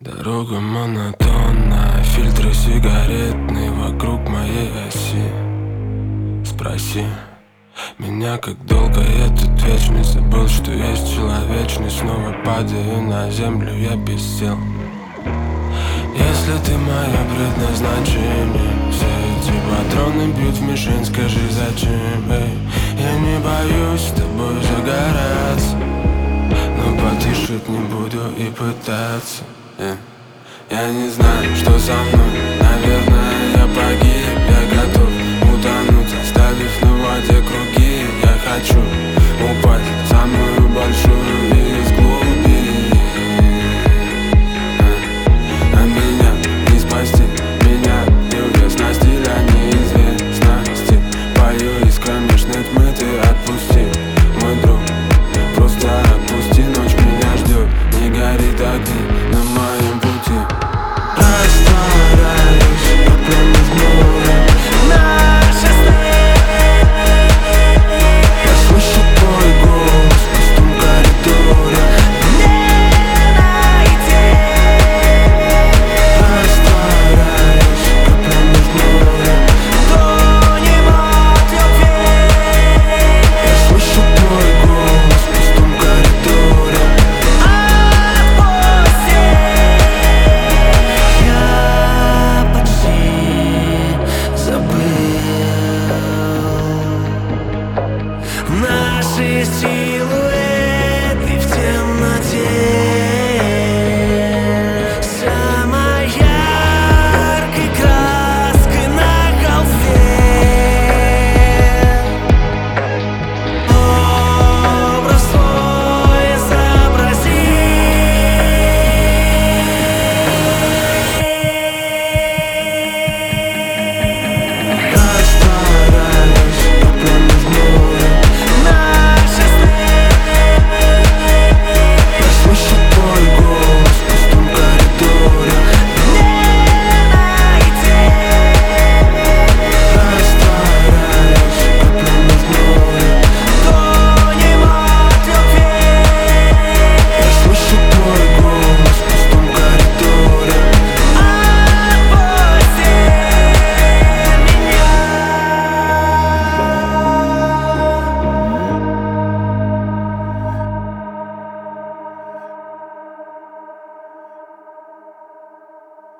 Дорога монотонная, фильтры сигаретные вокруг моей оси. Спроси меня, как долго я тут вечность. Забыл, что есть человечность. Снова падаю на землю, я без сил. Если ты мое предназначение, все эти патроны бьют в мишень. Скажи, зачем, эй? Я не боюсь с тобой загораться, но потушить не буду и пытаться. Я не знаю, что со мной. Наверное, я погиб. Я готов утонуть, оставив на воде круги. Я хочу